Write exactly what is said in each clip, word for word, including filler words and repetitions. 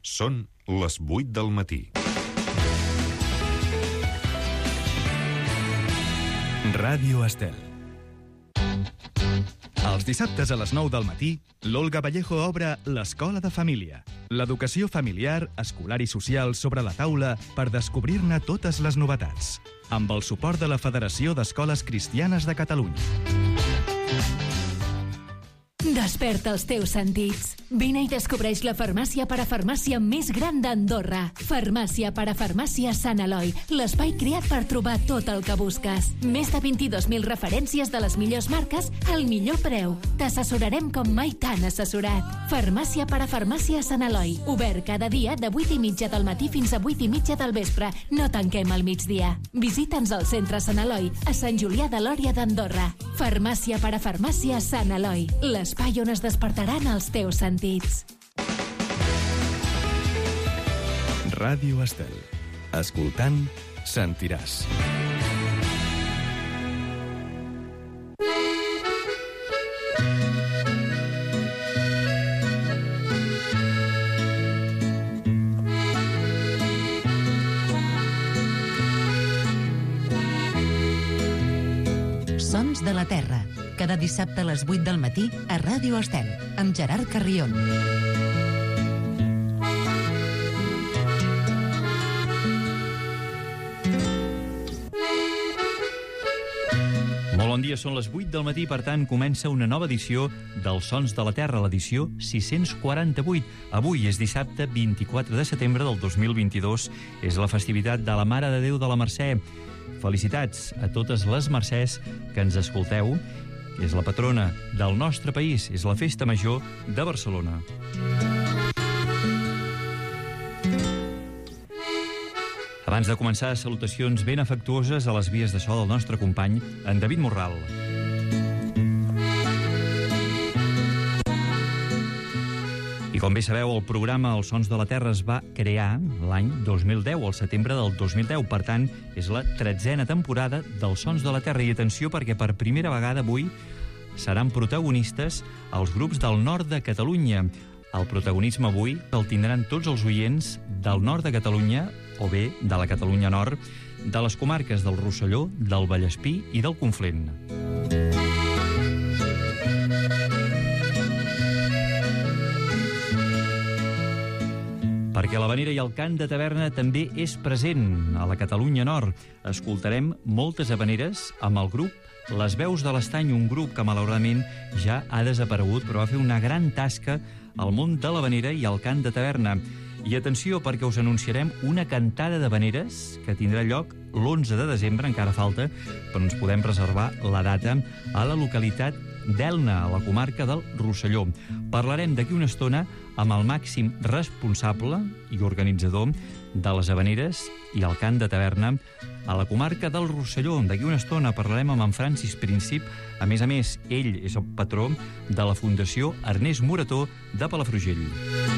Són les vuit del matí. Ràdio Estel. Els dissabtes a les nou del matí, l'Olga Vallejo obre l'Escola de Família. L'educació familiar, escolar i social sobre la taula per descobrir-ne totes les novetats. Amb el suport de la Federació d'Escoles Cristianes de Catalunya. Desperta els teus sentits. Vine i descobreix la farmàcia parafarmàcia més gran d'Andorra. Farmàcia parafarmàcia Sant Eloi, l'espai creat per trobar tot el que busques. Més de vint-i-dos mil referències de les millors marques al millor preu. T'assessorarem com mai t'han assessorat. Farmàcia parafarmàcia Sant Eloi. Obert cada dia de vuit i mitja del matí fins a vuit i mitja del vespre. No tanquem al migdia. Visita'ns al centre Sant Eloi, a Sant Julià de Lòria d'Andorra. Farmàcia parafarmàcia Sant Eloi, l'espai on es despertaran els teus sentits. Ràdio Estel. Escoltant, sentiràs. Sons de la Terra. Cada dissabte a les vuit del matí a Ràdio Estel, amb Gerard Carrión. Molt bon dia, són les vuit del matí, per tant, comença una nova edició dels Sons de la Terra, l'edició sis-cents quaranta-vuit. Avui és dissabte vint-i-quatre de setembre del dos mil vint-i-dos, és la festivitat de la Mare de Déu de la Mercè. Felicitats a totes les mercès que ens escolteu. És la patrona del nostre país, és la Festa Major de Barcelona. Abans de començar, salutacions ben afectuoses a les vies de so del nostre company, en David Morral. I com bé sabeu, el programa Els Sons de la Terra es va crear l'any dos mil deu, al setembre del dos mil deu. Per tant, és la tretzena temporada dels Sons de la Terra. I atenció, perquè per primera vegada avui seran protagonistes els grups del nord de Catalunya. El protagonisme avui el tindran tots els oients del nord de Catalunya, o bé de la Catalunya Nord, de les comarques del Rosselló, del Vallespí i del Conflent. Perquè l'havanera i el cant de taverna també és present a la Catalunya Nord. Escoltarem moltes habaneres amb el grup Les Veus de l'Estany, un grup que malauradament ja ha desaparegut, però va fer una gran tasca al món de l'havanera i el cant de taverna. I atenció, perquè us anunciarem una cantada d'habaneres que tindrà lloc l'onze de desembre, encara falta, però ens podem reservar la data, a la localitat d'Elna, a la comarca del Rosselló. Parlarem d'aquí una estona amb el màxim responsable i organitzador de les habaneres i el cant de taverna a la comarca del Rosselló. D'aquí una estona parlarem amb en Francis Príncip. A més a més, ell és el patró de la Fundació Ernest Morató de Palafrugell.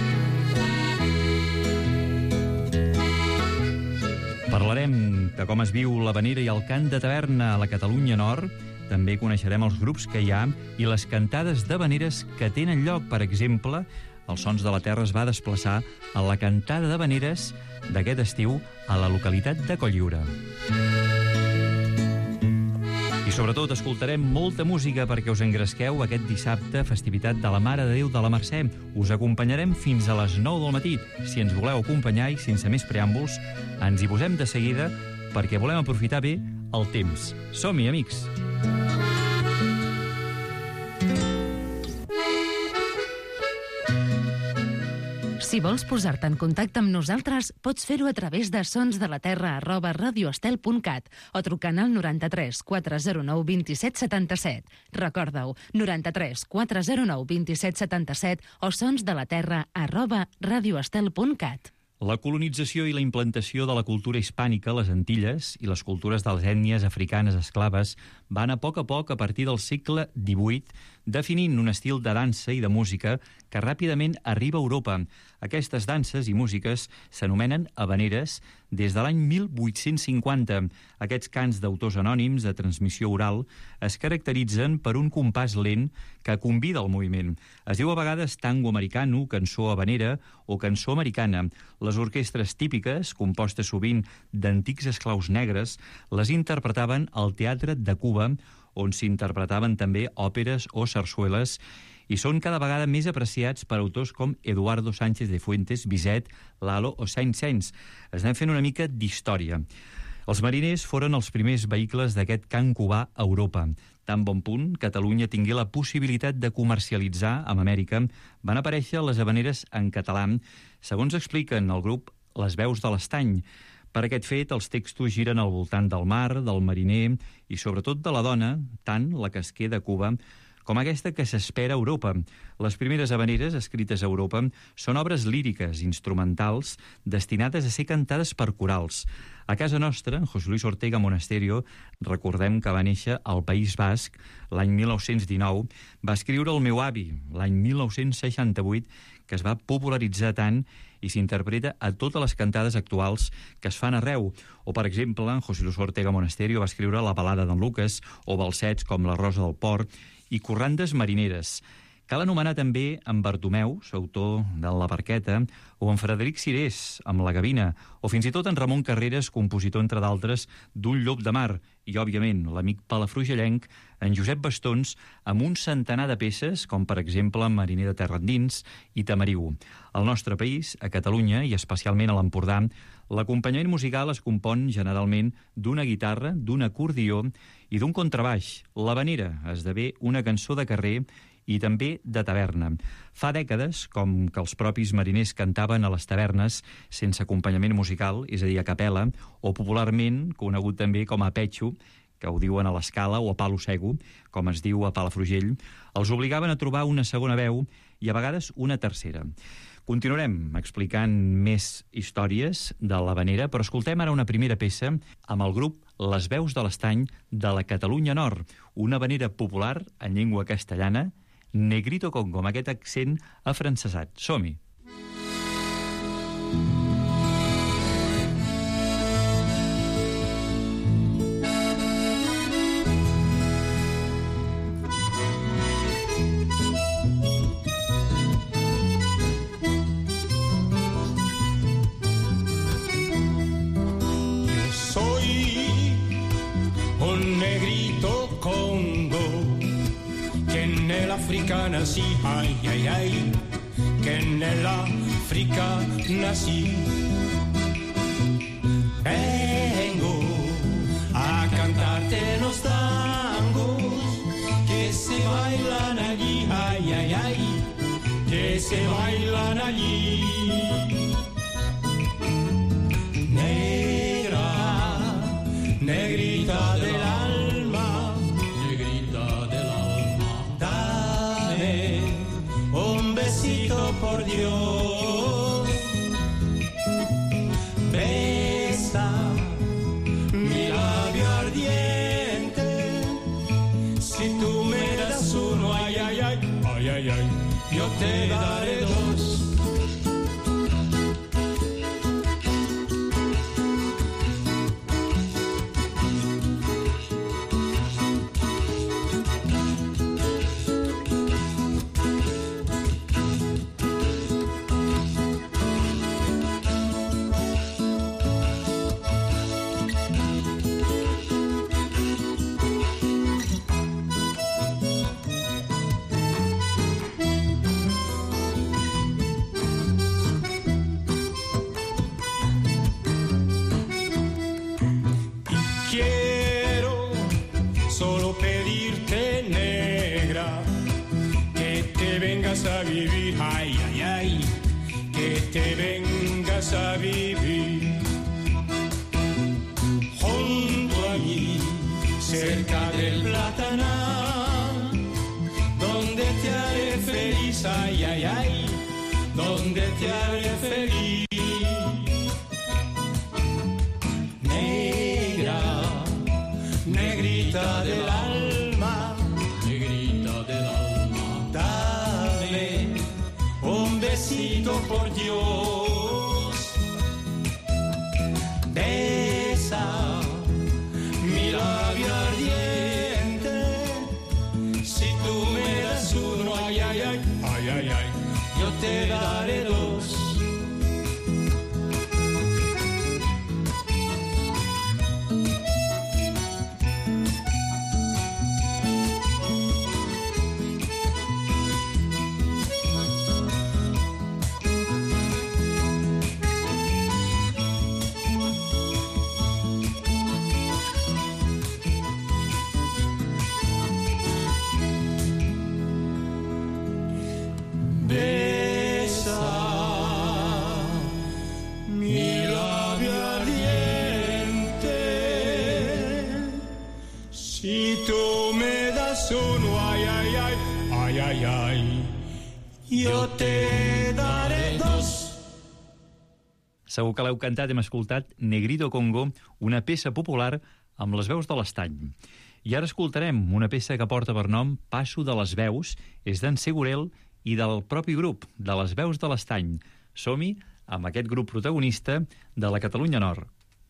Parlarem de com es viu l'havanera i el cant de taverna a la Catalunya Nord. També coneixerem els grups que hi ha i les cantades d'habaneres que tenen lloc. Per exemple, els Sons de la Terra es va desplaçar a la cantada d'habaneres d'aquest estiu a la localitat de Cotlliure. I sobretot escoltarem molta música perquè us engresqueu aquest dissabte, festivitat de la Mare de Déu de la Mercè. Us acompanyarem fins a les nou del matí. Si ens voleu acompanyar i sense més preàmbuls, ens hi posem de seguida perquè volem aprofitar bé el temps. Som-hi, amics! Si vols posar-te en contacte amb nosaltres, pots fer-ho a través de sonsdelaterra arroba radioestel punt cat o trucant al noranta-tres quatre zero nou dos set set set. Recorda-ho, noranta-tres quatre zero nou dos set set set o sonsdelaterra arroba radioestel punt cat. La colonització i la implantació de la cultura hispànica a les Antilles i les cultures de les ètnies africanes esclaves van a poc a poc, a partir del segle divuit, definint un estil de dansa i de música que ràpidament arriba a Europa. Aquestes danses i músiques s'anomenen habaneres des de l'any mil vuit-cents cinquanta. Aquests cants d'autors anònims de transmissió oral es caracteritzen per un compàs lent que convida al moviment. Es diu a vegades tango americano, cançó habanera o cançó americana. Les orquestres típiques, compostes sovint d'antics esclaus negres, les interpretaven al Teatre de Cuba, on s'interpretaven també òperes o sarsueles, i són cada vegada més apreciats per autors com Eduardo Sánchez de Fuentes, Bizet, Lalo o Saint-Saëns. Estem fent una mica d'història. Els mariners foren els primers vehicles d'aquest cant cubà a Europa. Tan bon punt, Catalunya tingué la possibilitat de comercialitzar amb Amèrica, van aparèixer les habaneres en català, segons expliquen el grup Les Veus de l'Estany. Per aquest fet, els textos giren al voltant del mar, del mariner i sobretot de la dona, tant la que es queda a Cuba com aquesta que s'espera a Europa. Les primeres habaneres escrites a Europa són obres líriques, instrumentals, destinades a ser cantades per corals. A casa nostra, José Luis Ortega Monasterio, recordem que va néixer al País Basc l'any mil nou-cents dinou, va escriure El meu avi, l'any mil nou-cents seixanta-vuit, que es va popularitzar tant i s'interpreta a totes les cantades actuals que es fan arreu. O, per exemple, José Luis Ortega Monasterio va escriure la balada d'en Lucas o balsets com La rosa del port i corrandes marineres. Cal anomenar també en Bartomeus, autor de La barqueta, o en Frederic Cirés, amb La gavina, o fins i tot en Ramon Carreras, compositor, entre d'altres, d'Un llop de mar, i, òbviament, l'amic palafrugellenc, en Josep Bastons, amb un centenar de peces, com, per exemple, Mariner de terra endins i Tamariu. Al nostre país, a Catalunya, i especialment a l'Empordà, l'acompanyament musical es compon generalment d'una guitarra, d'un acordió i d'un contrabaix. L'habanera esdevé una cançó de carrer i també de taverna. Fa dècades, com que els propis mariners cantaven a les tavernes sense acompanyament musical, és a dir, a capella, o popularment conegut també com a petxo, que ho diuen a l'Escala o a palo sego, com es diu a Palafrugell, els obligaven a trobar una segona veu i a vegades una tercera. Continuarem explicant més històries de l'habanera, però escoltem ara una primera peça amb el grup Les Veus de l'Estany de la Catalunya Nord, una habanera popular en llengua castellana, Negrito Congo, amb aquest accent afrancesat. Som-hi! Nací, ay, ay, ay, que en el África nací. Vengo a cantarte los tangos que se bailan allí, ay, ay, ay, que se bailan allí. Negra, negrita del alma, negrita del alma, dame un besito por Dios. Besa mi labio ardiente, si tú me das uno, ay, ay, ay, ay, ay, ay, yo te daré dos. A vivir, ay, ay, ay, que te vengas a vivir junto a mí, cerca del Platanar, donde te haré feliz, ay, ay, ay, donde te haré feliz. Negra, negrita del alma, negrita del alma, das uno, ay, ay, ay, ay, ay, ay, yo te daré dos. Segur que l'heu cantat, hem escoltat Negrito Congo, una peça popular amb les veus de l'Estany. I ara escoltarem una peça que porta per nom Passo de les veus, és d'en Segurel i del propi grup, de les veus de l'Estany. Som-hi amb aquest grup protagonista de la Catalunya Nord.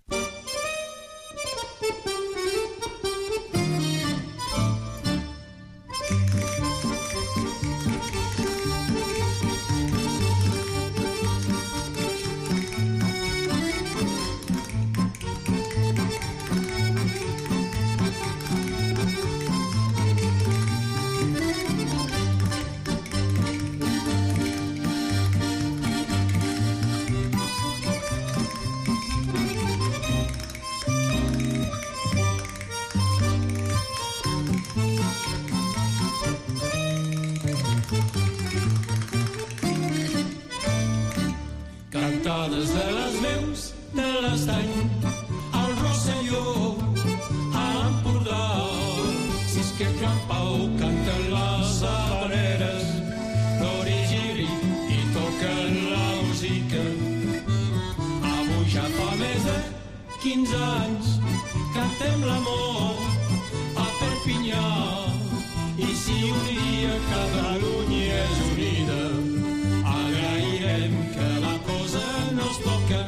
Cantades de les veus de l'Estany, al Rosselló, a l'Empordà. Si és que Joan Pau canten les habaneres, Nori i Giri i toquen la música. Avui ja fa més de quinze anys, cantem l'amor a Perpinyà. I si un dia Catalunya és unida, agrairem que la cosa no es toca.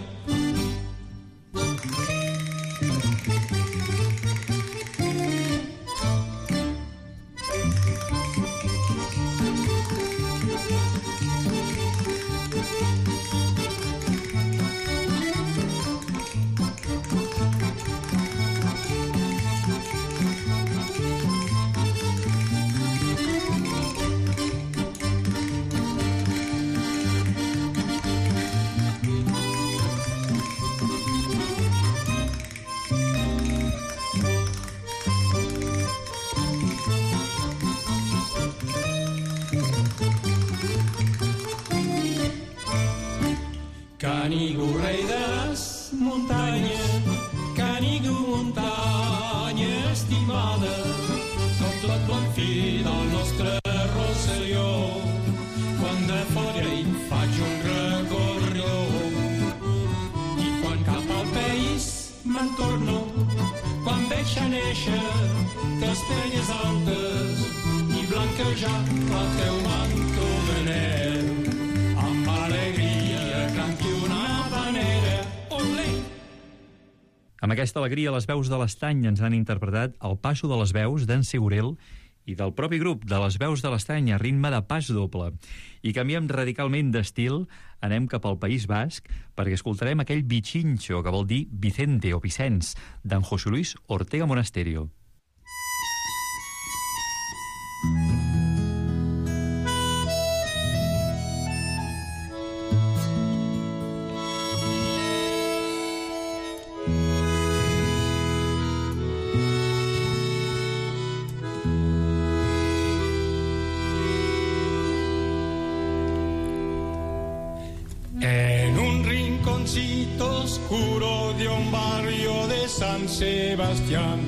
Canigo, rei de les muntanyes, Canigo, muntanya estimada, tot la planfí del nostre Rosselló. Quan de fora hi faig un recorrió i quan cap al país me'n torno, quan veig a néixer les penyes altes i blanquejar el teu manto de neu, amb alegria canti una habanera. Olé! Amb aquesta alegria, les veus de l'Estany ens han interpretat el Passo de les veus d'en Segurel i del propi grup de les veus de l'Estany a ritme de pas doble. I canviem radicalment d'estil, anem cap al País Basc, perquè escoltarem aquell Bichincho, que vol dir Vicente o Vicenç, d'en José Luis Ortega Monasterio. En un rinconcito oscuro de un barrio de San Sebastián,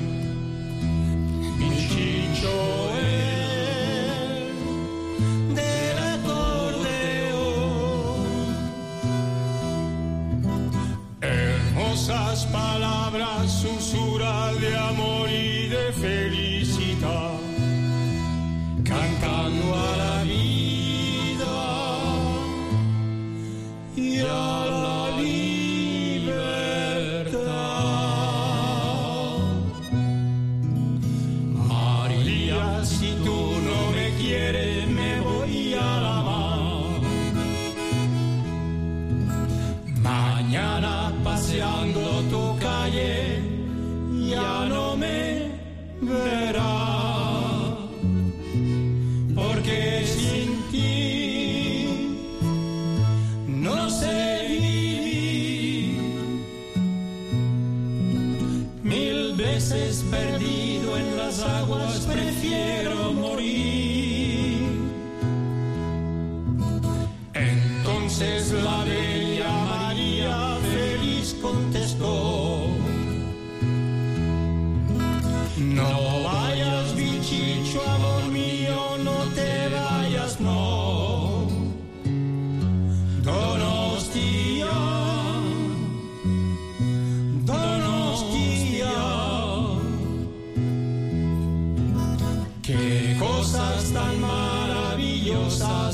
Bichincho él, del acordeón. Hermosas palabras susurran de amor y de felicidad, cantando a la vida y a la libertad. María, si tú no me quieres, me voy a la mar. Mañana paseando tu calle ya no me verás, porque sin ti no sé vivir. Mil veces perdido en las aguas prefiero morir. Entonces la bella María feliz contestó: no vayas, Bichincho, a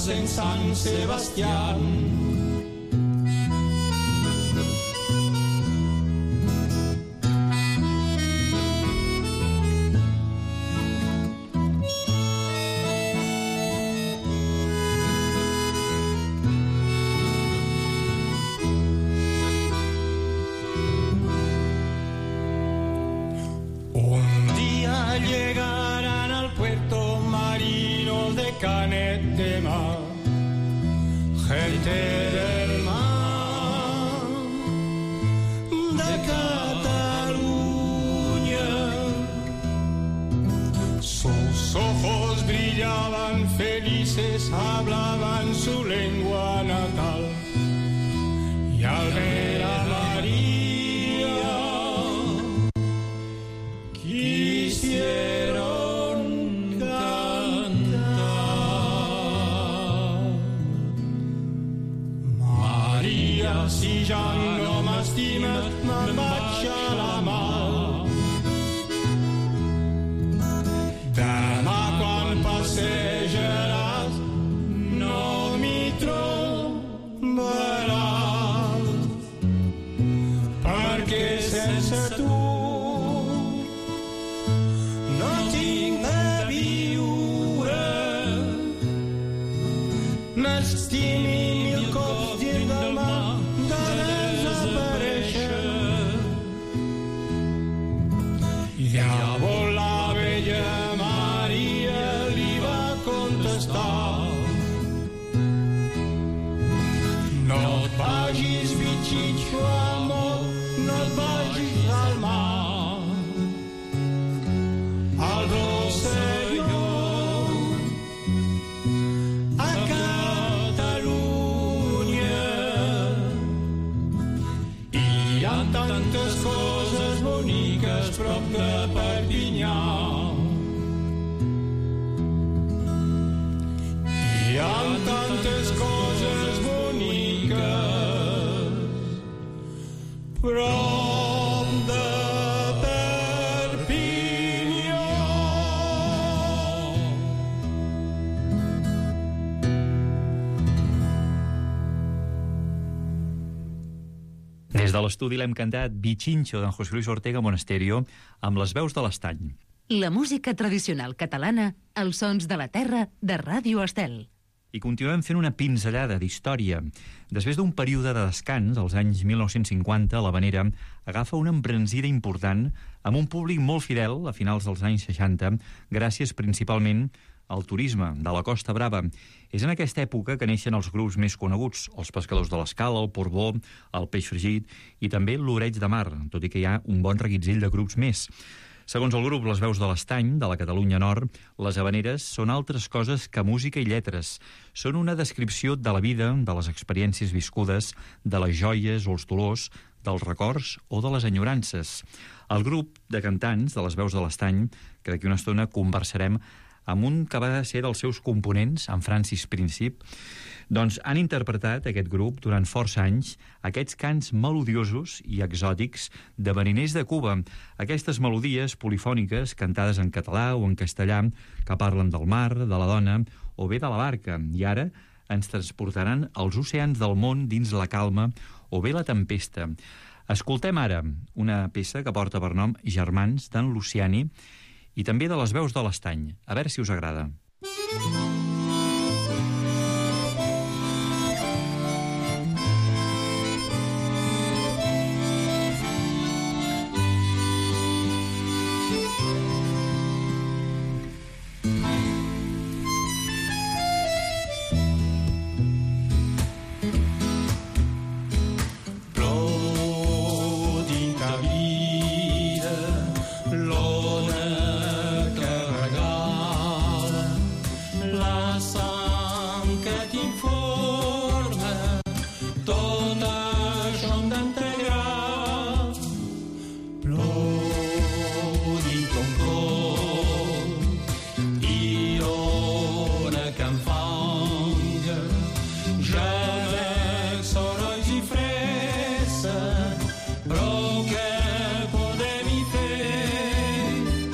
en San Sebastián. Llegarán al puerto marinos de Canet de Mar, gente del mar de Cataluña. Sus ojos brillaban felices, hablaban su lengua natal, y al ver a María quisieron cantar. Maria, si ja no m'estimes, me'n vaig a la mar. Demà quan passejaràs no m'hi trobaràs, perquè sense tu no tinc de viure. M'estimi mil cops dins del mar de desaparèixer. Llavors la vella Maria li va contestar: no et vagis, bitxitxo, amor, no et vagis al mar. Al Rosselló, a Catalunya, hi ha tantes coses boniques prop de Perpinyà. Hi ha tantes coses boniques prop de Des de l'estudi l'hem cantat Bichincho d'en José Luis Ortega Monasterio amb les veus de l'Estany. La música tradicional catalana, els sons de la terra de Ràdio Estel. I continuem fent una pinzellada d'història. Després d'un període de descans, als anys mil nou-cents cinquanta, l'Havanera agafa una embranzida important amb un públic molt fidel a finals dels anys seixanta, gràcies principalment al turisme de la Costa Brava. És en aquesta època que neixen els grups més coneguts, els Pescadors de l'Escala, el Portbó, el Peix Fregit i també l'Oreig de Mar, tot i que hi ha un bon reguitzell de grups més. Segons el grup Les Veus de l'Estany, de la Catalunya Nord, les havaneres són altres coses que música i lletres. Són una descripció de la vida, de les experiències viscudes, de les joies o els dolors, dels records o de les enyorances. El grup de cantants de Les Veus de l'Estany, que d'aquí una estona conversarem amb un que va ser dels seus components, en Francis Príncip, doncs han interpretat, aquest grup, durant força anys, aquests cants melodiosos i exòtics de mariners de Cuba. Aquestes melodies polifòniques, cantades en català o en castellà, que parlen del mar, de la dona o bé de la barca. I ara ens transportaran als oceans del món dins la calma o bé la tempesta. Escoltem ara una peça que porta per nom Germans, d'en Luciani, i també de Les Veus de l'Estany. A veure si us agrada.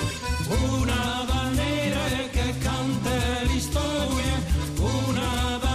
Una bandera que canta l'història, una bandera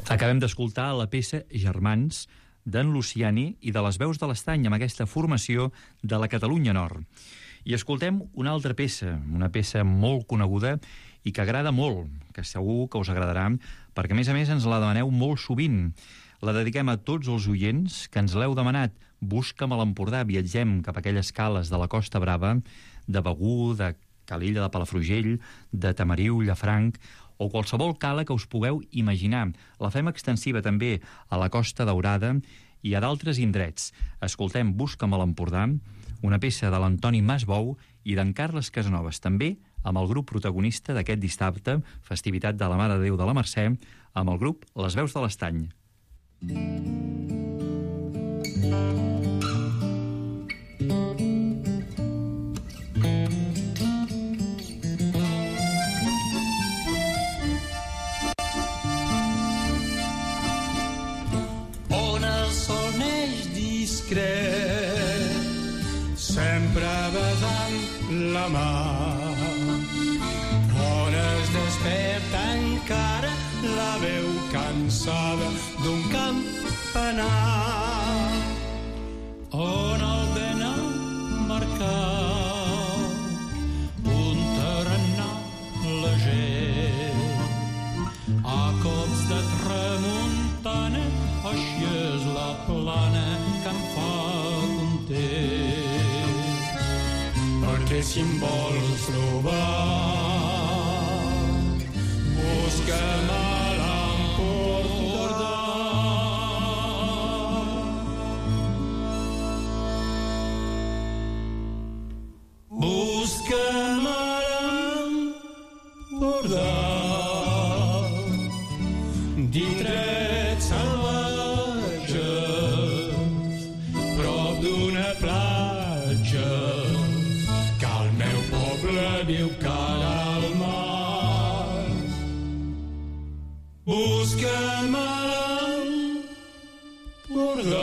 Acabem d'escoltar la peça Germans d'en Luciani i de les Veus de l'Estany amb aquesta formació de la Catalunya Nord. I escoltem una altra peça, una peça molt coneguda i que agrada molt, que segur que us agradarà, perquè a més a més ens la demaneu molt sovint. La dediquem a tots els oients que ens l'heu demanat. Busca'm a l'Empordà, viatgem cap a aquelles cales de la Costa Brava, de Begur, de Calella de Palafrugell, de Tamariu, Llafranc, o qualsevol cala que us pugueu imaginar. La fem extensiva també a la Costa Daurada i a d'altres indrets. Escoltem Busca'm a l'Empordà, una peça de l'Antoni Masbou i d'en Carles Casanovas, també amb el grup protagonista d'aquest dissabte, festivitat de la Mare de Déu de la Mercè, amb el grup Les Veus de l'Estany. On el sol neix discret, sempre besant la mà, on es desperta encara la veu cansada d'un campanar, on el benar marcat un tarannà la gent, a cops de tramuntana, així és la plana que em fa content, perquè si em vols trobar busca'm a l'Empordà. Busca'm a l'Empordà, d'indrets salvatges, prop d'una platja, que el meu poble viu cara al mar. Busca'm a l'Empordà,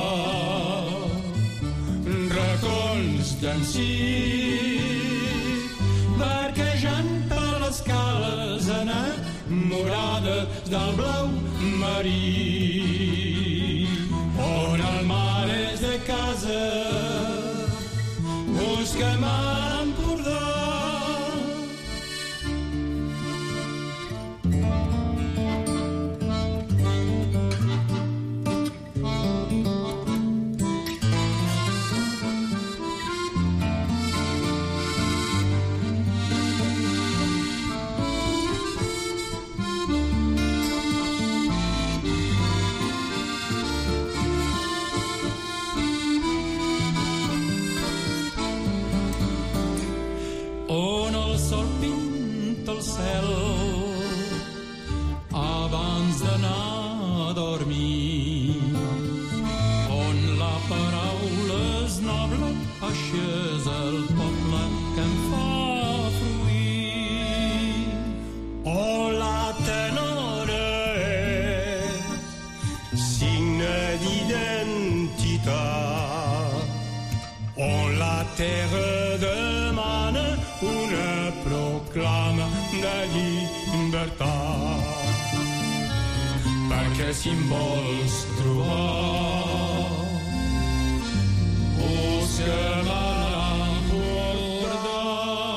racons d'encís, barquejant per les cales enamorades del blau marí, on el mar és de casa. Busca'm a l'Empordà. On el sol pinta el cel abans d'anar a dormir, on la paraula és noble, així és el poble que em fa fruir. On la tenora és signe d'identitat, on la terra demana una proclama de llibertat, perquè si em vols trobar busca'm a l'Empordà.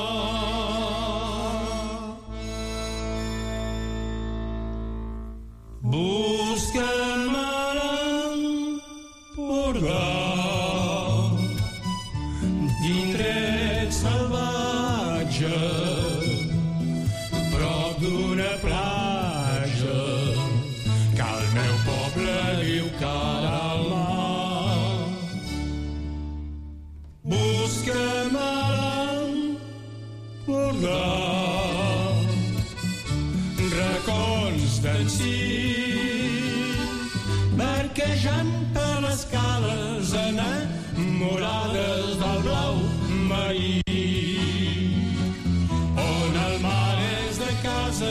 Busca'm a l'Empordà, d'indrets salvatges, prop d'una platja, que el meu poble viu cara al mar. Busca'm a l'Empordà, racons d'encís, barquejant per les cales enamorades del blau marí, on el mar és de casa.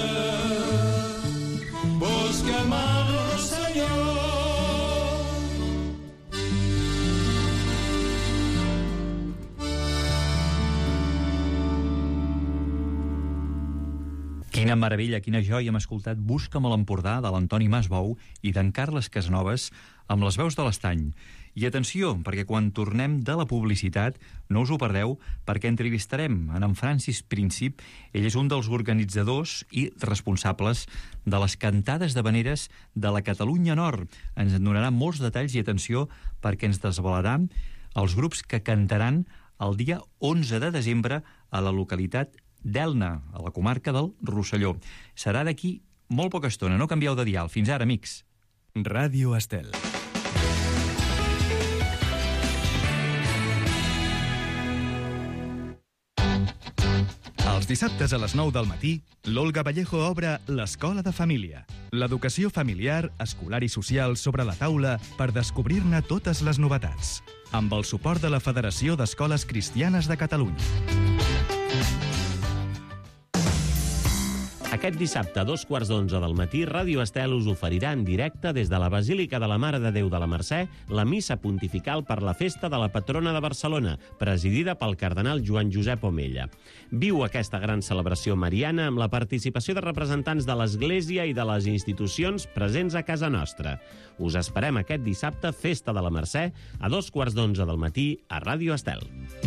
Busca'm al Rosselló. Quina meravella, quina joia hem escoltat Busca'm a l'Empordà, de l'Antoni Masbou i d'en Carles Casnoves, amb les veus de l'Estany. I atenció, perquè quan tornem de la publicitat, no us ho perdeu, perquè entrevistarem en en Francis Príncip. Ell és un dels organitzadors i responsables de les cantades d'havaneres de la Catalunya Nord. Ens en donarà molts detalls i atenció perquè ens desvelarà els grups que cantaran el dia onze de desembre a la localitat d'Elna, a la comarca del Rosselló. Serà d'aquí molt poca estona, no canvieu de dial. Fins ara, amics. Ràdio Estel. Els dissabtes a les nou del matí, l'Olga Vallejo obre l'Escola de Família. L'educació familiar, escolar i social sobre la taula per descobrir-ne totes les novetats. Amb el suport de la Federació d'Escoles Cristianes de Catalunya. Aquest dissabte, a dos quarts d'onze del matí, Ràdio Estel us oferirà en directe des de la Basílica de la Mare de Déu de la Mercè la missa pontifical per la festa de la patrona de Barcelona, presidida pel cardenal Joan Josep Omella. Viu aquesta gran celebració mariana amb la participació de representants de l'Església i de les institucions presents a casa nostra. Us esperem aquest dissabte, festa de la Mercè, a dos quarts d'onze del matí a Ràdio Estel.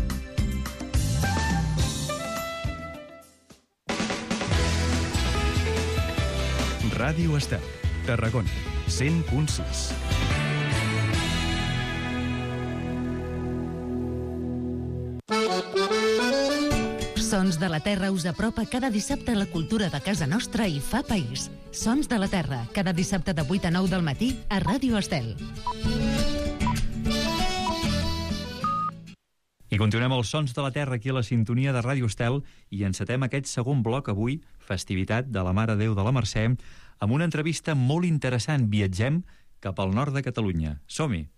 Ràdio Estel, Tarragona, cent punt sis. Sons de la Terra us apropa cada dissabte a la cultura de casa nostra i fa país. Sons de la Terra, cada dissabte de vuit a nou del matí a Ràdio Estel. I continuem els Sons de la Terra aquí a la sintonia de Ràdio Estel i encetem aquest segon bloc avui, festivitat de la Mare de Déu de la Mercè, amb una entrevista molt interessant. Viatgem cap al nord de Catalunya. Som-hi!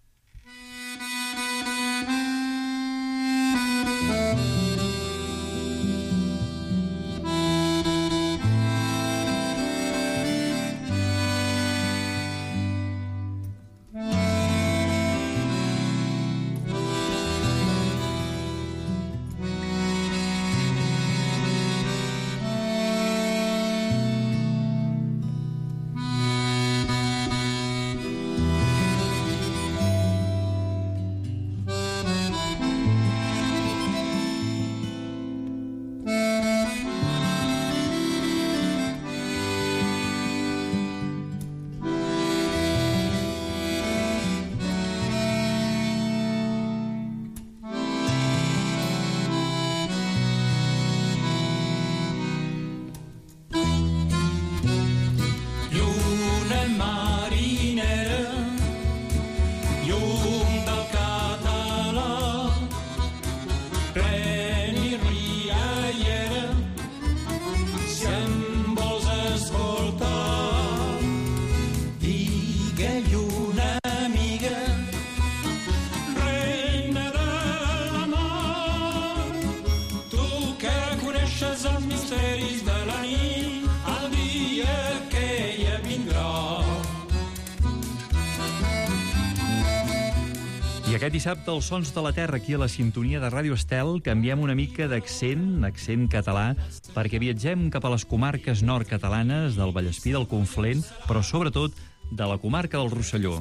Aquest dissabte, els Sons de la Terra, aquí a la sintonia de Ràdio Estel, canviem una mica d'accent, accent català, perquè viatgem cap a les comarques nord-catalanes del Vallespir, del Conflent, però sobretot de la comarca del Rosselló.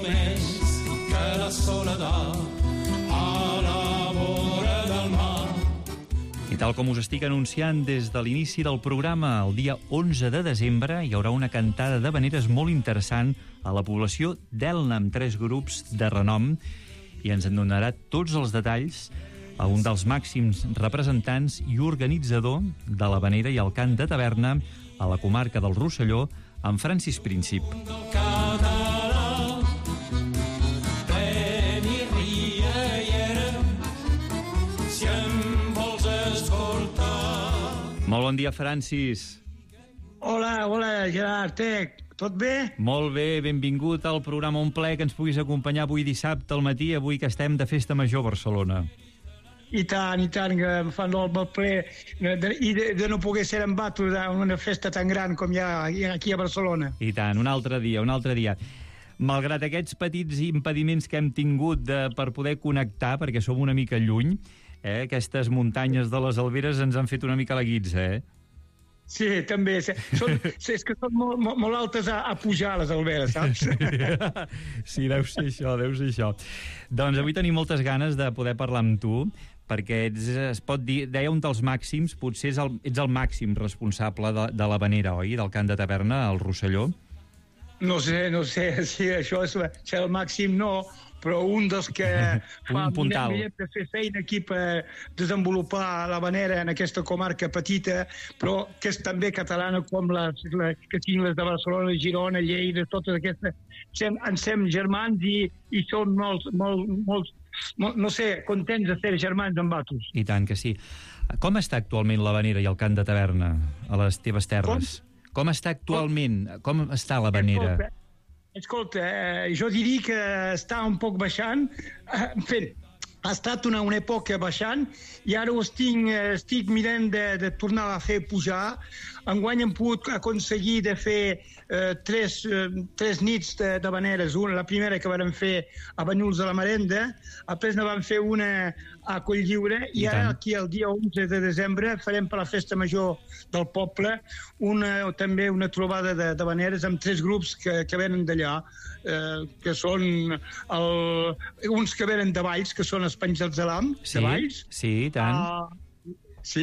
I tal com us estic anunciant des de l'inici del programa, el dia onze de desembre hi haurà una cantada d'havaneres molt interessant a la població d'Elna, amb tres grups de renom, i ens en donarà tots els detalls a un dels màxims representants i organitzador de l'havanera i el cant de taverna a la comarca del Rosselló, en Francis Príncip. Molt bon dia, Francis. Hola, hola, Gerard, Tec. Tot bé? Molt bé, benvingut al programa Un Ple, que ens puguis acompanyar avui dissabte al matí, avui que estem de festa major a Barcelona. I tant, i tant, que em fan el ple de, i de, de no poder ser amb vatos en una festa tan gran com hi ha aquí a Barcelona. I tant, un altre dia, un altre dia. Malgrat aquests petits impediments que hem tingut de, per poder connectar, perquè som una mica lluny, eh, aquestes muntanyes de les Alberes ens han fet una mica la guitza, eh? Sí, també. Són, és que són molt, molt, molt altes a, a pujar, les alberes, saps? Sí, deu ser això, deu ser això. Doncs avui tenim moltes ganes de poder parlar amb tu, perquè ets, es pot dir, deia un dels màxims, potser és el, ets el màxim responsable de, de l'Havanera, oi? Del cant de taverna, el Rosselló. No sé, no sé, si això és, si el màxim no, però un dels que fa un puntal de fer feina aquí per desenvolupar l'Havanera en aquesta comarca petita, però que és també catalana com les, les que tinc les de Barcelona, Girona, Lleida, totes aquestes. Sem, en sem germans i, i són molts, molts, molts, no sé, contents de ser germans amb vatos. I tant que sí. Com està actualment l'Havanera i el cant de taverna a les teves terres? Com, com està actualment? Com, com està l'Havanera? Escolta, eh, jo diria que està un poc baixant. Eh, fent, ha estat una, una època baixant i ara ho estic, estic mirant de, de tornar a fer pujar. Enguany hem pogut aconseguir de fer eh, tres, eh, tres nits d'havaneres. Una, la primera que vam fer a Banyuls de la Marenda, després ne vam fer una a Cotlliure i ara aquí el dia onze de desembre farem per la festa major del poble una, també una trobada d'havaneres amb tres grups que, que venen d'allà, eh, que són el, uns que venen de Valls, que són els Penjats de l'Am, sí, de Valls. Sí, i tant. Uh, Sí,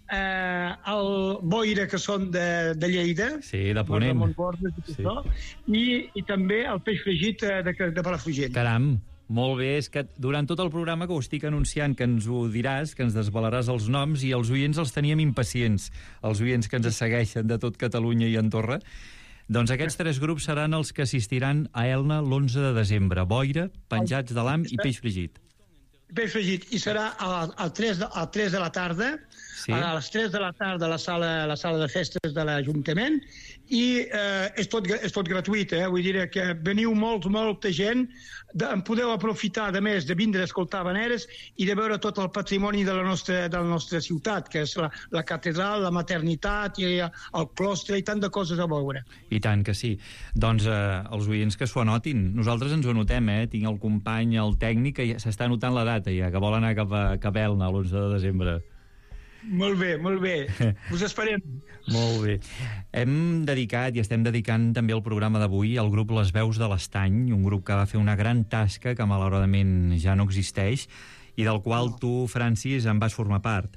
eh, el Boira, que són de, de Lleida, sí, de Ponent, Montbordes, sí. i, i també el peix fregit de, de Palafrugell. Caram, molt bé, és que durant tot el programa que ho estic anunciant, que ens ho diràs, que ens desvelaràs els noms, i els oients els teníem impacients, els oients que ens segueixen de tot Catalunya i Andorra. Doncs aquests tres grups seran els que assistiran a Elna l'onze de desembre. Boira, Penjats de l'Am i Peix Fregit. Peix fregit, i serà a, a, tres de, a tres de la tarda, sí. A les tres de la tarda a la sala, a la sala de festes de l'Ajuntament, i eh, és, tot, és tot gratuït, eh? Vull dir que veniu molt, molta gent, de, en podeu aprofitar, de més, de vindre a escoltar habaneres i de veure tot el patrimoni de la nostra, de la nostra ciutat, que és la, la catedral, la maternitat, i el claustre, i tant de coses a veure. I tant que sí. Doncs eh, els oients que s'ho anotin. Nosaltres ens ho anotem, eh? Tinc el company, el tècnic, que ja s'està anotant la data, ja, que vol anar cap a, cap a Elna l'onze de desembre. Molt bé, molt bé. Us esperem. Molt bé. Hem dedicat i estem dedicant també el programa d'avui al grup Les Veus de l'Estany, un grup que va fer una gran tasca que malauradament ja no existeix i del qual tu, Francis, en vas formar part.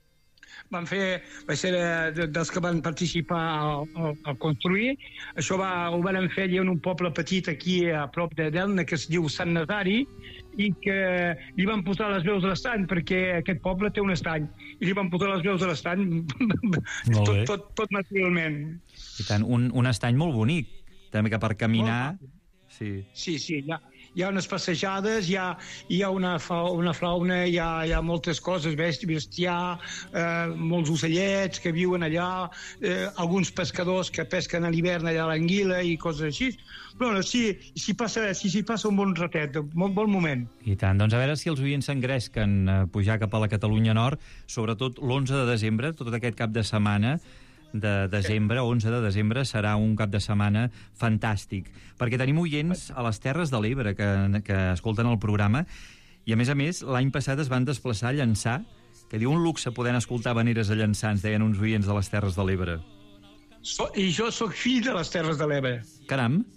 Van fer, va ser de, dels que van participar a, a construir. Això va, ho van fer allà en un poble petit aquí a prop de Delna que es diu Sant Nazari, i que li van posar les veus de l'estany perquè aquest poble té un estany i li van posar les veus de l'estany tot, tot, tot naturalment. I tant, un, un estany molt bonic també, que per caminar molt... sí, sí, sí, hi ha, hi ha unes passejades, hi ha, hi ha una, fa, una fauna, hi ha, hi ha moltes coses, bestiar, eh, molts ocellets que viuen allà, eh, alguns pescadors que pesquen a l'hivern allà a l'anguila i coses així. Però no, sí, s'hi passa, sí, s'hi passa un bon ratet, un bon, bon moment. I tant, doncs a veure si els oients s'engresquen a pujar cap a la Catalunya Nord, sobretot l'onze de desembre, tot aquest cap de setmana de desembre, onze de desembre, serà un cap de setmana fantàstic, perquè tenim oients a les Terres de l'Ebre que, que escolten el programa, i a més a més l'any passat es van desplaçar a Llançà, que diu un luxe podent escoltar habaneres a Llançà, ens deien uns oients de les Terres de l'Ebre. So, I jo sóc fill de les Terres de l'Ebre. Caram!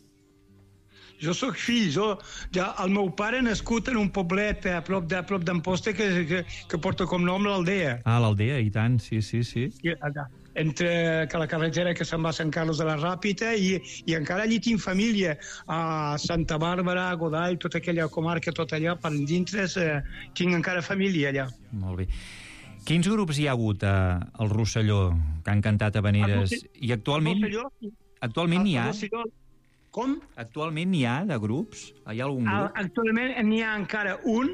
Jo sóc fill, jo, ja, el meu pare nascut en un poblet a prop de, a prop d'Amposta que, que, que porta com nom l'Aldea. Ah, l'Aldea, i tant, sí, sí, sí. I, entre que la carretera que se'n va a Sant Carlos de la Ràpita i, i encara allí tinc família a Santa Bàrbara, a Godall, tota aquella comarca, tot allà, per dintre, eh, tinc encara família allà. Molt bé. Quins grups hi ha hagut a, al Rosselló que han cantat habaneres? I actualment, actualment n'hi ha... Com? Actualment n'hi ha de grups? Hi ha algun grup? Actualment n'hi ha encara un.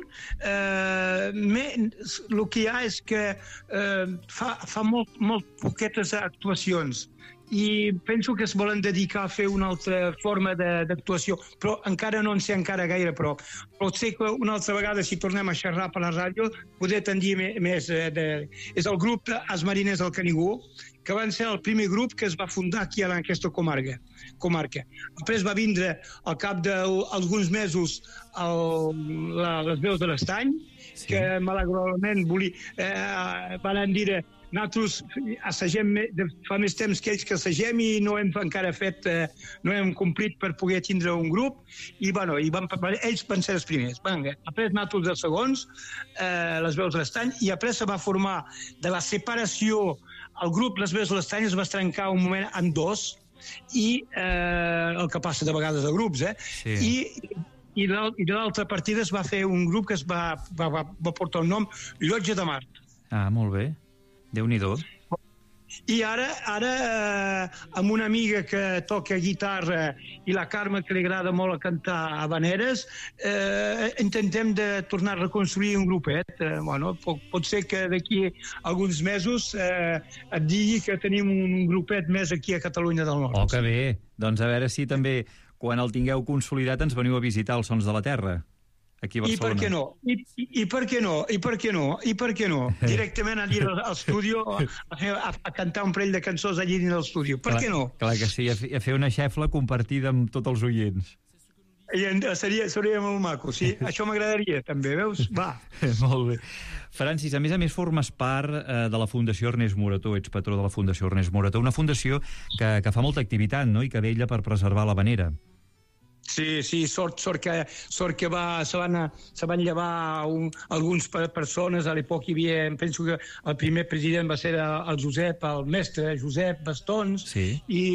Eh, me, el que hi ha és que eh, fa, fa molt, molt poquetes actuacions i penso que es volen dedicar a fer una altra forma d'actuació, però encara no en sé encara gaire prou. Pot ser que una altra vegada, si tornem a xerrar per la ràdio, poder tendir més... De... És el grup d'Els Mariners del Canigó, que van ser el primer grup que es va fundar aquí en aquesta comarca. comarca. Després va vindre, al cap d'alguns mesos, el, la, les veus de l'Estany, sí. que malauradament volia, eh, van dir nosaltres assagem, fa més temps que ells que assagem i no hem encara fet, eh, no hem complit per poder tindre un grup i, bueno, i van, ells van ser els primers. Venga, après nosaltres els segons, eh, les veus de l'Estany, i après se va formar de la separació, el grup Les Veus de l'Estany es va trencar un moment en dos i eh, el que passa de vegades a grups, eh? Sí. I, i de l'altra partida es va fer un grup que es va, va, va, va portar el nom Llotja de Mart. Ah, molt bé. Déu-n'hi-do. I ara, ara eh, amb una amiga que toca guitarra i la Carme, que li agrada molt a cantar habaneres, eh, intentem de tornar a reconstruir un grupet. Eh, bueno, pot, pot ser que d'aquí alguns mesos eh, et digui que tenim un grupet més aquí a Catalunya del Nord. Oh, que bé. Doncs a veure si també, quan el tingueu consolidat, ens veniu a visitar els Sons de la Terra. Aquí a Barcelona. I per què no? I, i, i per què no? I per què no? I per què no? Directament a dir a l'estudi a, a, a cantar un parell de cançons allí dins l'estudi. Per clar, què no? Clar que sí, a fer una xefla compartida amb tots els oients. I seria, seria molt maco, sí. Això m'agradaria, també, veus? Va. Molt bé. Francis, a més a més formes part eh, de la Fundació Ernest Morató, ets patró de la Fundació Ernest Morató, una fundació que, que fa molta activitat, no?, i que vetlla per preservar l'havanera. Sí, sí, sort, sort que, sort que va, se, van, se van llevar un, algunes persones. A l'època hi havia, penso que el primer president va ser el Josep, el mestre Josep Bastons, sí. i,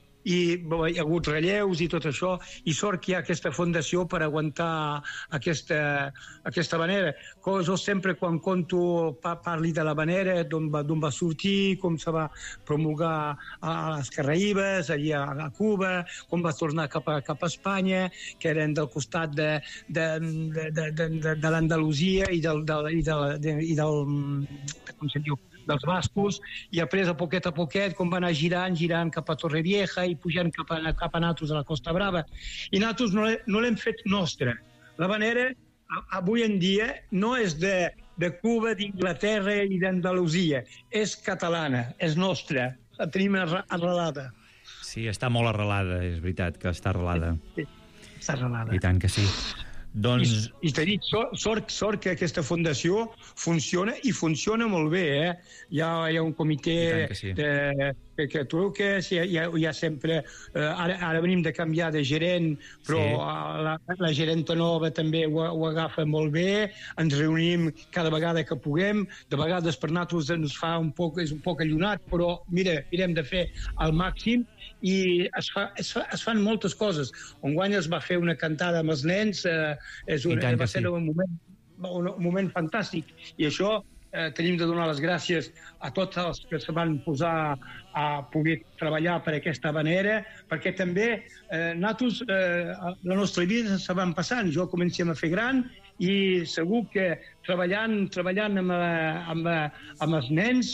i hi ha hagut relleus i tot això, i sort que hi ha aquesta fundació per aguantar aquesta, aquesta habanera. Jo sempre, quan conto, parli de l'habanera, d'on va, d'on va sortir, com se va promulgar a les Caraïbes, allà a Cuba, com va tornar cap a, cap a Espanya, que eren del costat de, de, de, de, de, de, de l'Andalusia i del, del, i del, de, i del com se diu, dels bascos, i après, a poquet a poquet, com va anar girant, girant cap a Torrevieja i pujant cap a, cap a nosaltres a la Costa Brava. I nosaltres no, no l'hem fet nostra. L'habanera, avui en dia, no és de, de Cuba, d'Inglaterra i d'Andalusia. És catalana, és nostra. La tenim arrelada. Sí, està molt arrelada, és veritat que està arrelada. Sí, està arrelada. I tant que sí. Doncs... I, i t'he dit, sort, sort, sort que aquesta fundació funciona, i funciona molt bé, eh? Hi ha, hi ha un comitè que, sí. de, que, que truques, hi ha, hi ha, hi ha sempre... Eh, ara, ara venim de canviar de gerent, però sí. la, la gerenta nova també ho, ho agafa molt bé, ens reunim cada vegada que puguem, de vegades per nosaltres ens fa un poc, és un poc allunat, però mira, mirem de fer al màxim, i es, fa, es, fa, es fan moltes coses. Enguany es va fer una cantada amb els nens, eh, és un, va ser sí. un, moment, un moment fantàstic, i això eh, tenim de donar les gràcies a tots els que se van posar a poder treballar per aquesta manera, perquè també eh, nosaltres, eh, la nostra vida se van passant, jo comencem a fer gran, i segur que treballant, treballant amb, amb, amb els nens...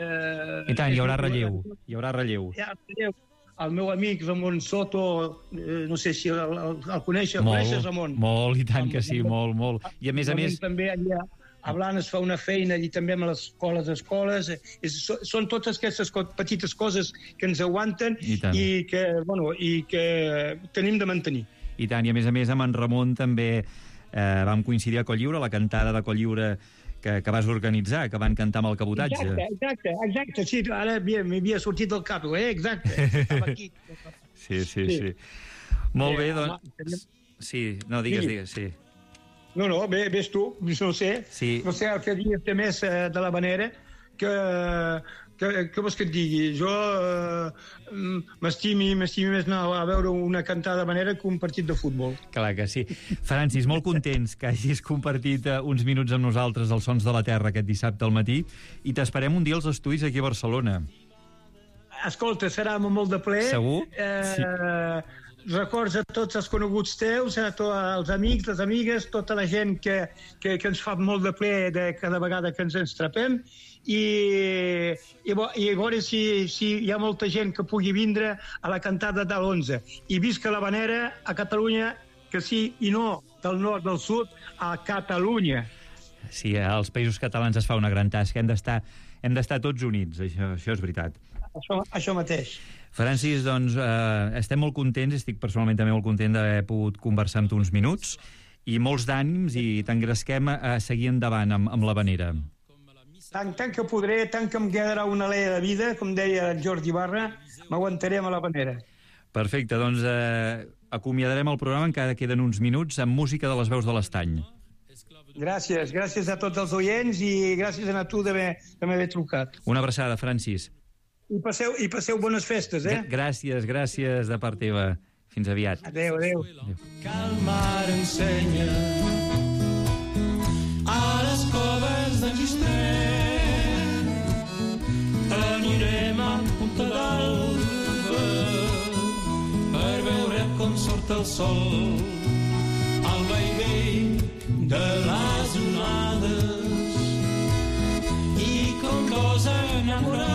Eh, I tant, hi haurà relleu, hi haurà relleu. Hi haurà relleu. El meu amic Ramon Soto, eh, no sé si el, el, el coneixes, el coneixes, Ramon? Molt, i tant que sí, molt, molt. I a més a més... També allà a Blanes fa una feina i també amb les escoles, escoles. És, són totes aquestes petites coses que ens aguanten i, i, que, bueno, i que tenim de mantenir. I tant, i a més a més amb en Ramon també eh, vam coincidir a Colliure, la cantada de Colliure que, que vas organitzar, que van cantar amb el cabotatge. Exacte, exacte, exacte, sí, ara m'havia sortit del cap, eh? Exacte, estava aquí. Sí, sí, sí. sí. Molt bé, doncs... Sí, no, digues, digues, sí. No, no, bé, ves tu, no sé, sí. no sé el que dius més eh, de l'habanera, que, que, que vols que et digui? Jo eh, m'estimi, m'estimi més anar a veure una cantada d'habanera que un partit de futbol. Clar que sí. Francis, molt contents que hagis compartit eh, uns minuts amb nosaltres als Sons de la Terra aquest dissabte al matí, i t'esperem un dia als estudis aquí a Barcelona. Escolta, serà amb molt de plaer. Segur? Eh, sí. Records a tots els coneguts teus, a tots els amics, les amigues, tota la gent que, que, que ens fa molt de plaer de cada vegada que ens enstrapem, i, i, i a veure si, si hi ha molta gent que pugui vindre a la cantada de l'onze. I visca l'habanera a Catalunya, que sí i no, del nord, del sud, a Catalunya. Sí, als Països Catalans es fa una gran tasca. Hem d'estar hem d'estar tots units, això, això és veritat. Això, això mateix. Francis, doncs, eh, estem molt contents, estic personalment també molt content d'haver pogut conversar amb tu uns minuts, i molts d'ànims, i t'engresquem a seguir endavant amb, amb l'Havanera. Tant, tant que podré, tant que em quedarà una alea de vida, com deia el Jordi Barra, m'aguantaré amb l'Havanera. Perfecte, doncs eh, acomiadarem el programa, encara queden uns minuts, amb música de les veus de l'Estany. Gràcies, gràcies a tots els oients i gràcies a tu d'haver trucat. Una abraçada, Francis. I passeu, i passeu bones festes, eh? Gràcies, gràcies de part teva. Fins aviat. Adéu, adéu. Que el mar ensenya a les coves d'en Gistret. Anirem a Punta d'Alba per veure com surt el sol al vaivell de les onades i com dos enamorats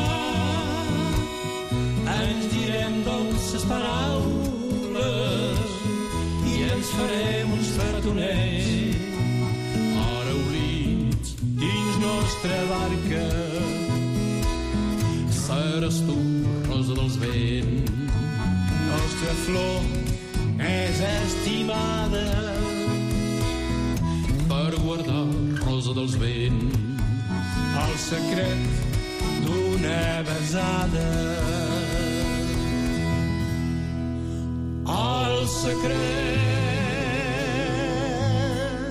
ens direm dolces paraules i ens farem uns fartonets araulits dins nostra barca. Seràs tu, rosa dels vents, nostra flor més estimada, per guardar, rosa dels vents, el secret d'una besada. El secret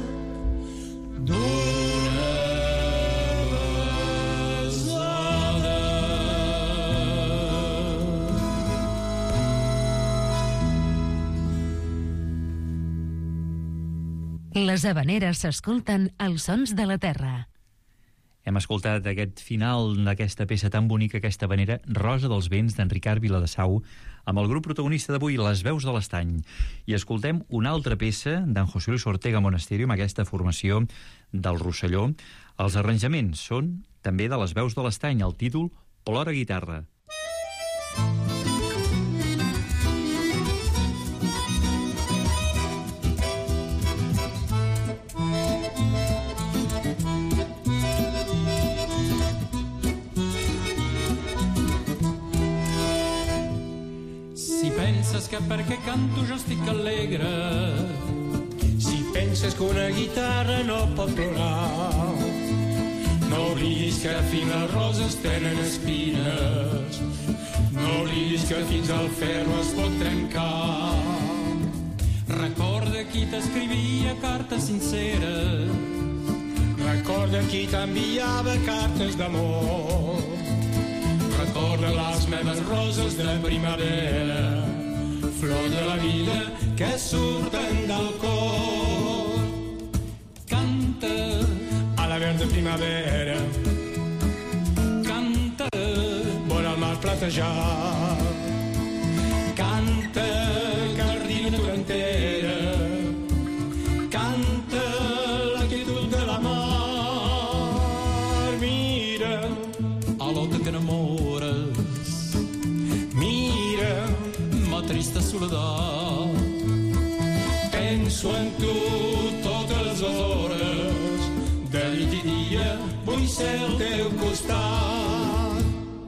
d'una besada. Les havaneres s'escolten als sons de la terra. Hem escoltat aquest final d'aquesta peça tan bonica, aquesta havanera, Rosa dels vents, d'en Ricard Viladesau, amb el grup protagonista d'avui, Les veus de l'Estany. I escoltem una altra peça d'en José Luis Ortega Monasterio, amb aquesta formació del Rosselló. Els arranjaments són també de Les veus de l'Estany, el títol Plora guitarra. Penses que perquè canto jo estic alegre, si penses que una guitarra no pot plorar, no oblidis que fins les roses tenen espines, no oblidis que fins al ferro es pot trencar. Recorda qui t'escrivia cartes sinceres, recorda qui t'enviava cartes d'amor, recorda les meves roses de primavera, flor de la vida que surten del cor. Canta a la verda primavera, canta vora el mar platejat, canta cardinatura entera, canta la quietud de la mar. Mira a l'ota que enamores, mira ma trista soledat, penso en tu totes les hores, de nit i dia vull ser al teu costat.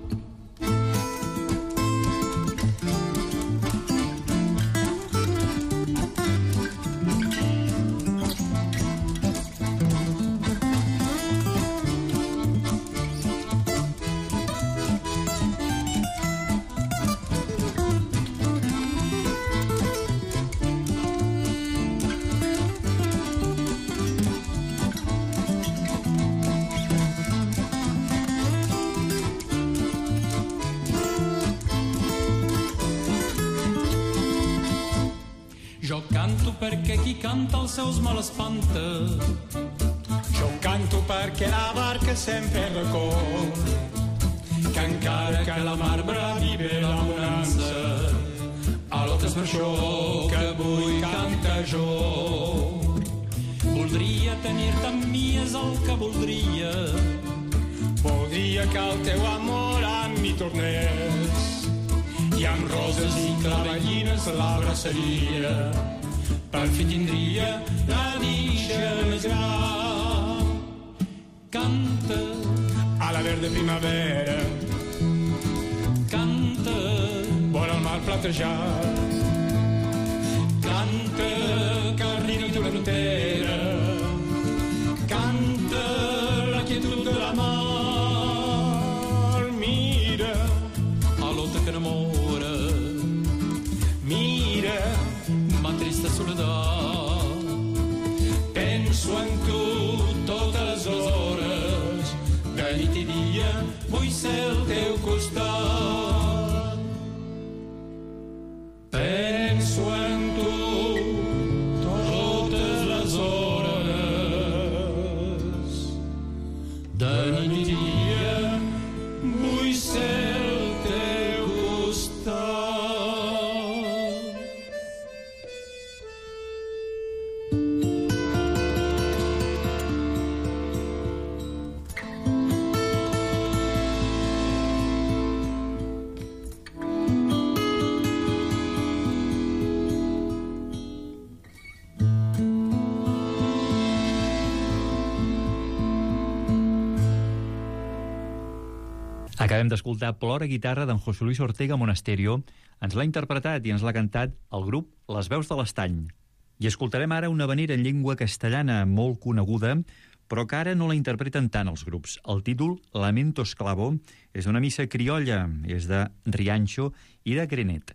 Jo canto perquè qui canta els seus mal espanta, jo canto perquè la barca sempre recorre, que encara que la mar bravi ve la bonança, alota és per això que vull cantar jo. Voldria tenir-te amb mi, és el que voldria, voldria que el teu amor amb mi tornés, i amb roses i clavellines l'abraçaria, per fi tindria la dixa més gran. canta a la verde primavera, canta vora el mar platejat, canta que arriba i tu la frontera, canta la quietud de la mar, mira a l'ota que enamora, mira ma trista soledat, penso en tu totes les hores, de nit i dia vull ser al teu costat. Penso en tu totes les hores, de nit i dia vull ser al teu costat. Acabem d'escoltar Plora guitarra d'en José Luis Ortega Monasterio. Ens l'ha interpretat i ens l'ha cantat el grup Les Veus de l'Estany. I escoltarem ara una havanera en llengua castellana molt coneguda, però que ara no la interpreten tant els grups. El títol, Lamento Esclavo, és una missa criolla, és de Riancho i de Grenet.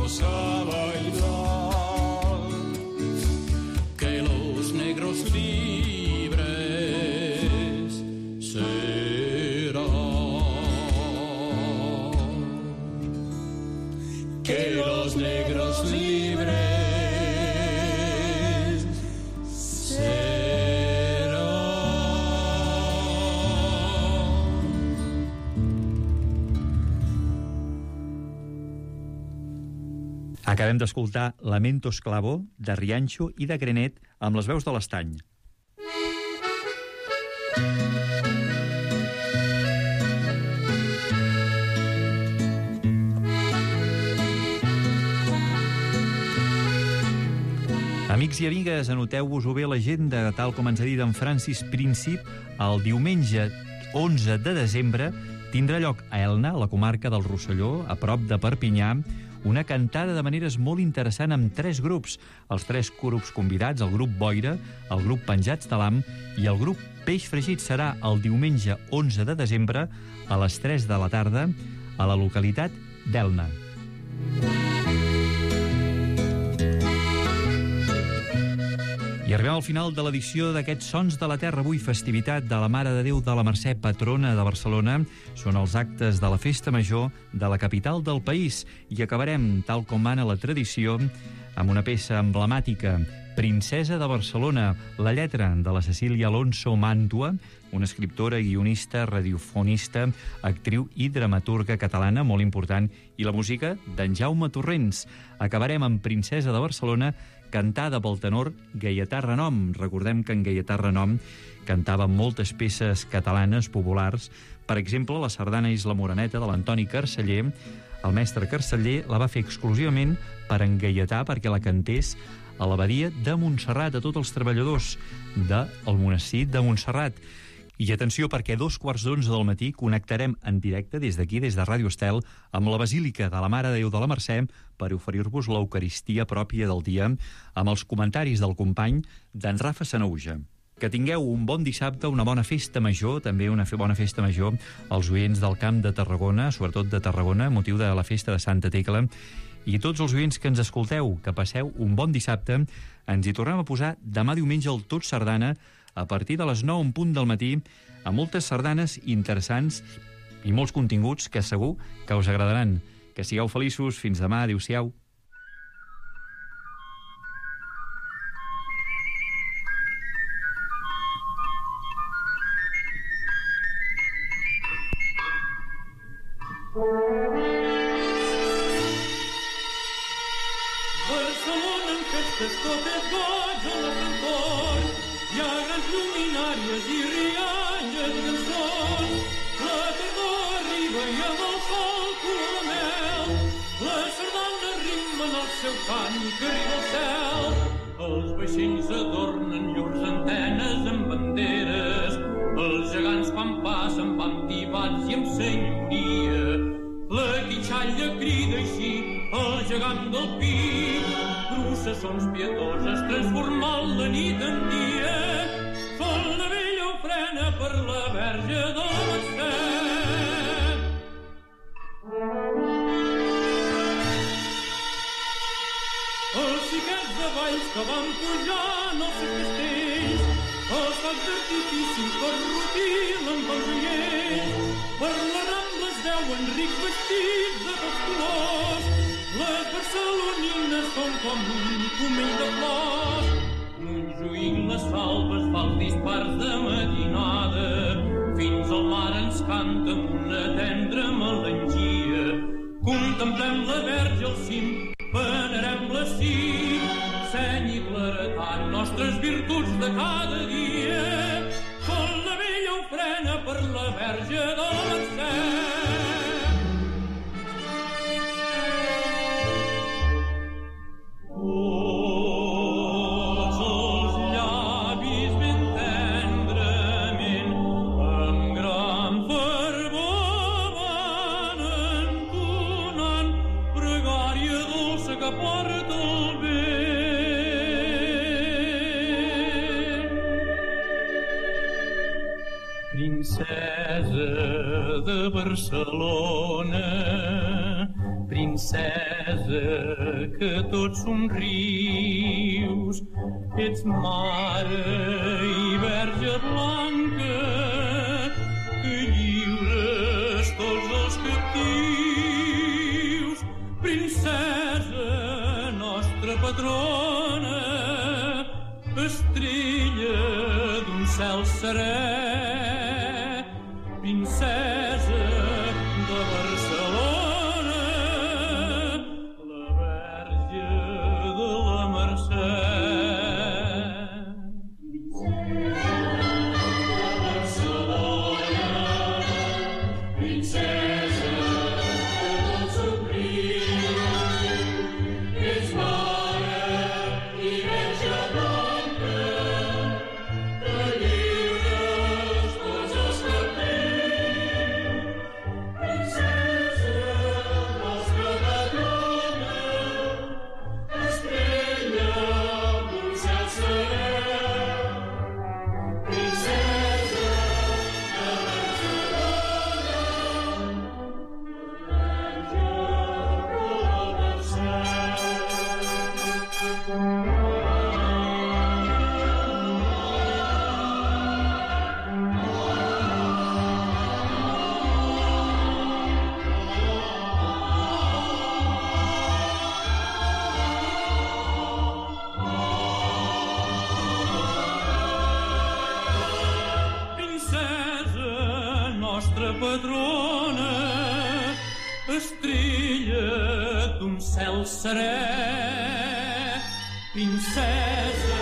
vamos a bailar, que los negros libres serán, que los negros libres serán. Acabem d'escoltar Lamento Esclavo, de Riancho i de Grenet, amb les veus de l'Estany. Amics i amigues, anoteu-vos-ho bé a l'agenda, tal com ens ha dit en Francis Príncip, el diumenge onze de desembre tindrà lloc a Elna, a la comarca del Rosselló, a prop de Perpinyà, una cantada de maneres molt interessant amb tres grups. Els tres grups convidats, el grup Boira, el grup Penjats de l'Am i el grup Peix Fregit, serà el diumenge onze de desembre a les tres de la tarda a la localitat d'Elna. I arribem al final de l'edició d'aquests Sons de la Terra. Avui, festivitat de la Mare de Déu de la Mercè, patrona de Barcelona. Són els actes de la Festa Major de la capital del país. I acabarem, tal com mana la tradició, amb una peça emblemàtica, Princesa de Barcelona, la lletra de la Cecília Alonso Màntua, una escriptora, guionista, radiofonista, actriu i dramaturga catalana molt important, i la música d'en Jaume Torrents. Acabarem amb Princesa de Barcelona, cantada pel tenor Gaietà Renom. Recordem que en Gaietà Renom cantava moltes peces catalanes populars. Per exemple, la sardana Isla Moreneta, de l'Antoni Carceller. El mestre Carceller la va fer exclusivament per en Gaietà, perquè la cantés a l'abadia de Montserrat, a tots els treballadors del monestir de Montserrat. I atenció, perquè a dos quarts d'onze del matí connectarem en directe des d'aquí, des de Ràdio Estel, amb la Basílica de la Mare de Déu de la Mercè per oferir-vos l'Eucaristia pròpia del dia amb els comentaris del company d'en Rafa Sanauja. Que tingueu un bon dissabte, una bona festa major, també una bona festa major als oients del Camp de Tarragona, sobretot de Tarragona, motiu de la festa de Santa Tecla. I tots els oients que ens escolteu, que passeu un bon dissabte. Ens hi tornem a posar demà diumenge al Tot Sardana, a partir de les nou en punt del matí, amb moltes sardanes interessants i molts continguts que segur que us agradaran. Que sigueu feliços. Fins demà. Adéu-siau. Barcelona en festes totes goig a la cantor, hi ha grans lluminàries i rialles i cançons. La tardor arriba i amb el sol color de mel, les sardanes rimen el seu cant que arriba al cel. Els vaixells adornen llurs antenes amb banderes, els gegants quan passen van tibats i amb senyoria. La quitxalla crida així, el gegant del pi, processons pietoses transformant la nit en dia. Sol la vella ofrena per la Verge de la Mercè. Els xiquets de valls que van pujant als seus castells, els focs d'artifici per rutilen pels oients, per la Rambla es veuen rics vestits de tots colors. Les barcelonines són com un pomell de flors. Montjuïc les salves fa els dispars de matinada, fins al mar ens canta amb una tendra melangia. Contemplem la Verge al cim, venerem-la sí, seny i claretat, nostres virtuts de cada dia. Sol la vella ofrena per la Verge de la Mercè. Tots els llavis ben tendrament, amb gran fervor van entonant pregària dolça que porta el vent. Princesa de Barcelona, princesa princesa, que tot somrius, ets mare i verge blanca, que lliures tots els captius. Princesa, nostra patrona, estrella d'un cel serè, princesa de Barcelona, la verge de la Mercè. Princesa de tots somrius, ets mare i verge blanca, que lliures tots els captius. Princesa, nostra patrona, estrella d'un cel serè, princesa de princesa, nostra patrona, estrella d'un cel serè, princesa